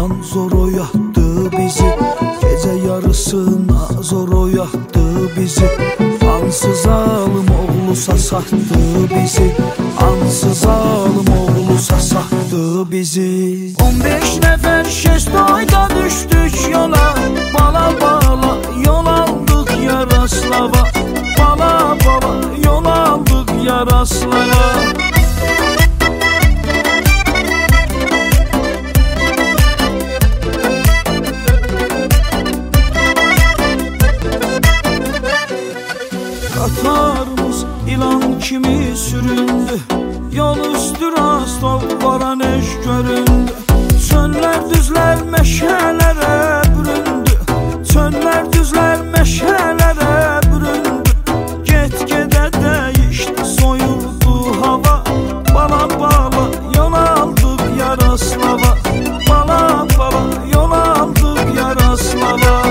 yalan zor oyatdı bizi. Gece yarısına zor oyatdı bizi. Ansız alım oğlusa sattı bizi. Ansız alım oğlusa sattı bizi. 15 nefer şestoyda düştük yola. Bala bala yol aldık Yaraslava. Bala bala yol aldık Yaraslava. Qatarımız ilan kimi süründü. Yol üstü Rostovlara neş göründü. Çöllər düzlər meşələrə büründü. Çöllər düzlər meşələrə büründü. Get-gedə dəyişdi soyuldu hava. Bala bala yol aldıq Yaraslava. Bala bala yol aldıq Yaraslava.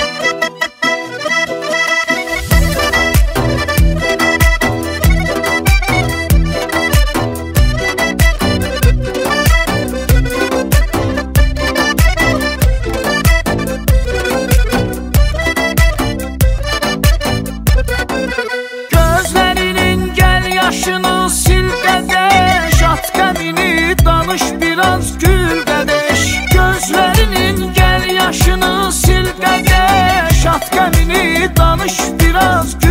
Yaşını sil qədeş, at qəmini danış biraz gül qədeş. Gözlərinin gəl yaşını sil qədeş, at qəmini danış biraz